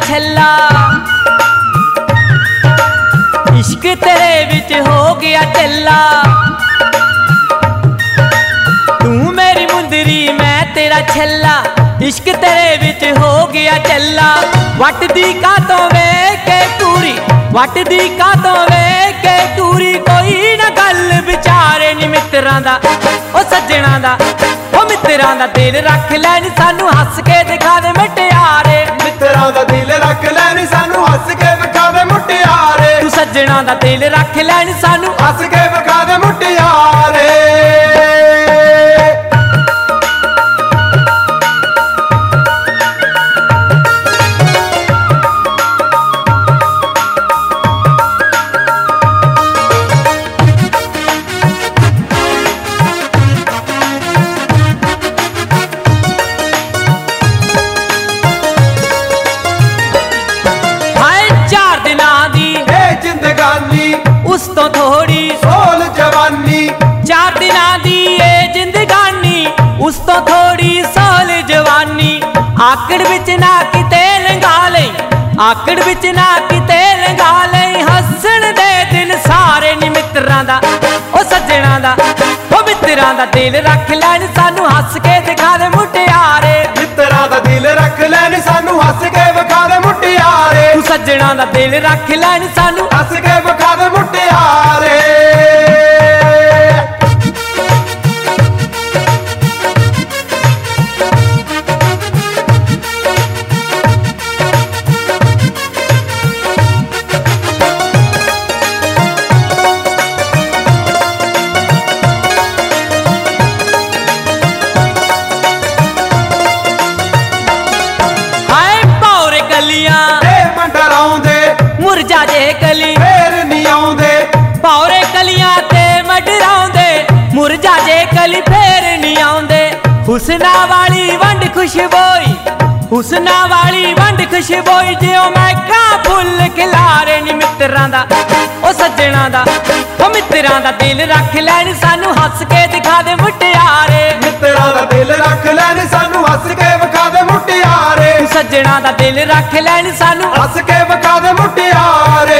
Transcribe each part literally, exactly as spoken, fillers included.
छल्ला, इश्क तेरे विच हो गया चल्ला। तू मेरी मुंदरी मैं तेरा छल्ला, इश्क तेरे विच हो गया चल्ला। वट दी कातों वे के टूरी, वट दी कातों वे के टूरी, कोई ना गल विचारे नी मित्रां दा ओ सज्जणा दा। ओ मित्रां दा दिल रख लैन सानू हस के दिखा दे मुटियारे, मित्रां दा दिल रख लैन सानू हस के विखा दे मुटियारे। तू सज्जणा दा दिल रख लैन सानू हस के विखा दे मुटियारे। उस तो थोड़ी सोल जवानी, चार दिना दी ए जिंदगानी, उस तो थोड़ी सोल जवानी। आकड़ विच ना किते लंघा लई, आकड़ विच ना किते लंघा लई, हसन दे दिन सारे नी मित्रां दा ओ सज्जणा दा। ओ मित्रां दा दिल रख लैन सानू हस के दिखा दे मुटियारे, मित्रां दा दिल रख लैन सानू हस के विखा दे मुटियारे। तू सज्जणा दा दिल रख लैन सानू हस के विखा दे मुटियारे। मुरझा जे कली फेर नहीं आउंदे, भौरे कलियां ते मडराउंदे, मुरझा जे कली फेर नहीं आउंदे। हुसना वाली वंड खुशबोई, हुसना वाली वंड खुशबोई, जियो महका फुल खिलारे नी मित्रां दा ओ सज्जणा दा। ओ मित्रां दा दिल रख लैन सानू हस के दिखा दे मुटियारे, मित्रां दा दिल रख लैन सानू हस के विखा दे मुटियारे। सज्जणा दा दिल रख लैन सानू हस के विखा दे मुटियारे।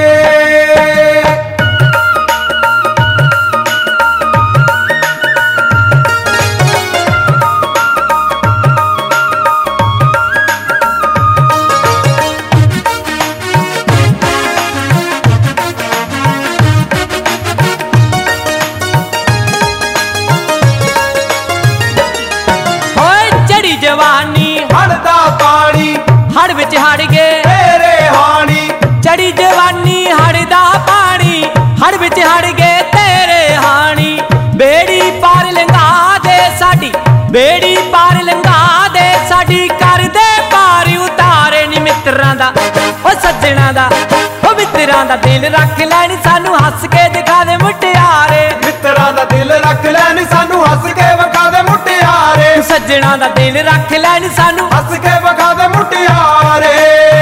जवानी हड़दा पानी, हड़ विच हड़ गए तेरे हानी। चढ़ी जवानी हड़दा पानी, हड़ विच हड़ गए तेरे हानी। बेड़ी पार लंघा दे साडी, बेड़ी पार लंघा दे साडी, कर दे पार उतारे नी मित्रां दा ओ सज्जणा दा। ओ मित्रां दा दिल रख लैन सानू हस के दिखा दे मुटियारे, मित्रां दा दिल रख लैन सानू हस के विखा दे मुटियारे। सज्जणा दा दिल रख लैन सानू हस के विखा दे मुटियारे।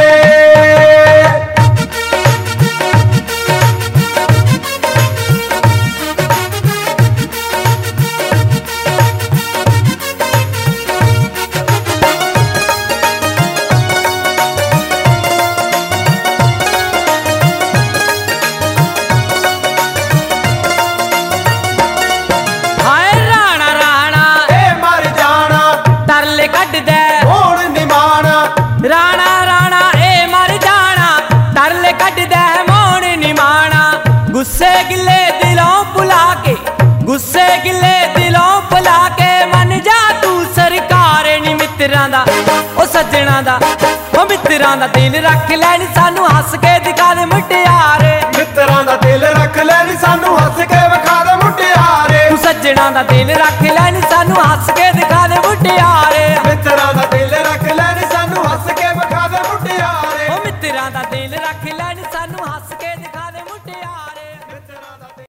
राणा राणा ए मर जाना, तरले कट दे मोड़ निमाना। गुस्से गिले दिलों भुला के, गुस्से गिले दिलों भुला के, मन जा तू सरकार नी मित्रां दा ओ सज्जणा दा। ओ मित्रां दा दिल रख लैन सानू हस के दिखा दे मुटियारे, मित्रां दा दिल रख लैन सानू हस के विखा दे मुटियारे। तू सज्जणा दा दिल रख